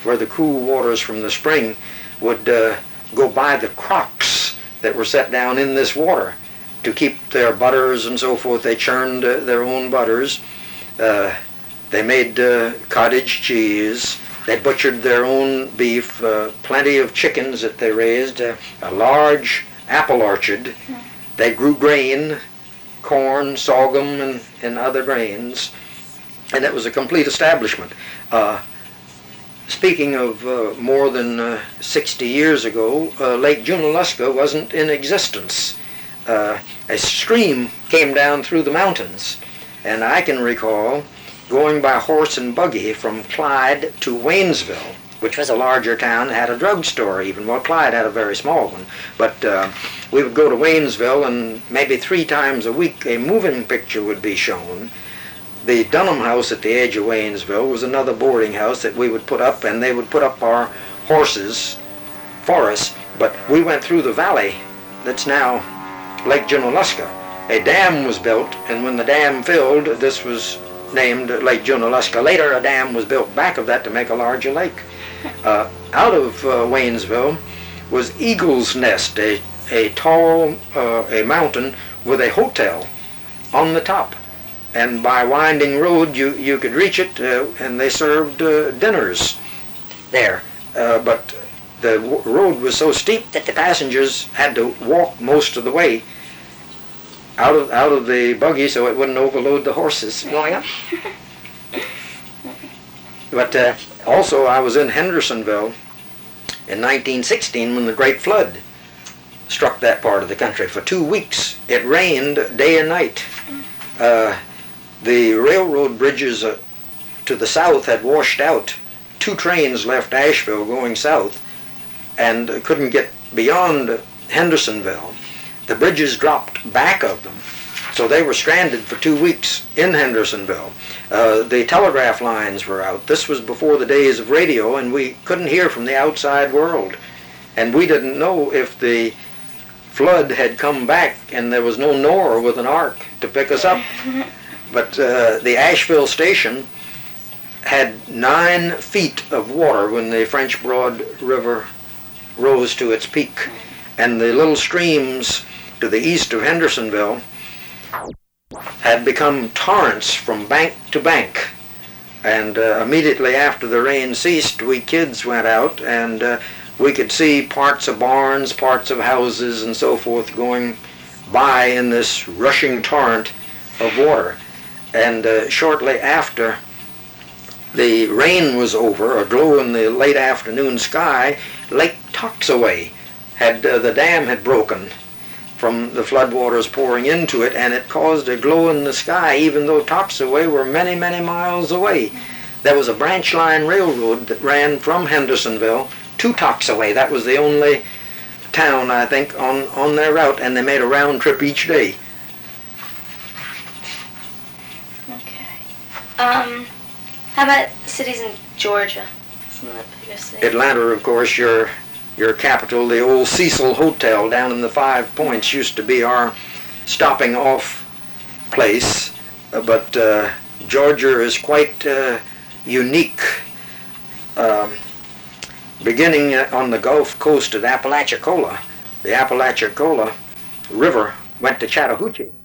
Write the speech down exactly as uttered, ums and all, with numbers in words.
where the cool waters from the spring would uh, go by the crocks that were set down in this water to keep their butters and so forth. They churned uh, their own butters. Uh, they made uh, cottage cheese. They butchered their own beef, uh, plenty of chickens that they raised, uh, a large apple orchard. They grew grain, corn, sorghum, and, and other grains, and it was a complete establishment. Uh, speaking of uh, more than uh, sixty years ago, uh, Lake Junaluska wasn't in existence. Uh, a stream came down through the mountains, and I can recall going by horse and buggy from Clyde to Waynesville, which was a larger town, had a drugstore even. Well, Clyde had a very small one. But uh, we would go to Waynesville, and maybe three times a week a moving picture would be shown. The Dunham House at the edge of Waynesville was another boarding house that we would put up, and they would put up our horses for us. But we went through the valley that's now Lake Junaluska. A dam was built, and when the dam filled, this was named Lake Junaluska. Later, a dam was built back of that to make a larger lake. Uh, out of uh, Waynesville was Eagle's Nest, a, a tall uh, a mountain with a hotel on the top. And by winding road, you, you could reach it, uh, and they served uh, dinners there. Uh, but the w- road was so steep that the passengers had to walk most of the way out of out of the buggy so it wouldn't overload the horses going up. But uh, also I was in Hendersonville in nineteen sixteen when the Great Flood struck that part of the country. For two weeks it rained day and night. Uh, the railroad bridges uh, to the south had washed out. Two trains left Asheville going south and uh, couldn't get beyond Hendersonville. The bridges dropped back of them, so they were stranded for two weeks in Hendersonville. Uh, the telegraph lines were out. This was before the days of radio, and we couldn't hear from the outside world. And we didn't know if the flood had come back and there was no Nora with an ark to pick us up. But uh, the Asheville station had nine feet of water when the French Broad River rose to its peak. And the little streams to the east of Hendersonville had become torrents from bank to bank. And uh, immediately after the rain ceased, we kids went out, and uh, we could see parts of barns, parts of houses, and so forth going by in this rushing torrent of water. And uh, shortly after the rain was over, aglow in the late afternoon sky, Lake Toxaway had uh, the dam had broken from the floodwaters pouring into it, and it caused a glow in the sky, even though Toxaway were many, many miles away. There was a branch line railroad that ran from Hendersonville to Toxaway. That was the only town, I think, on, on their route, and they made a round trip each day. Okay. Um, how about cities in Georgia? Some of the bigger cities. Atlanta, of course, your your capital. The old Cecil Hotel down in the Five Points used to be our stopping off place, uh, but uh, Georgia is quite uh, unique. Um, beginning on the Gulf Coast at Apalachicola, the Apalachicola River went to Chattahoochee.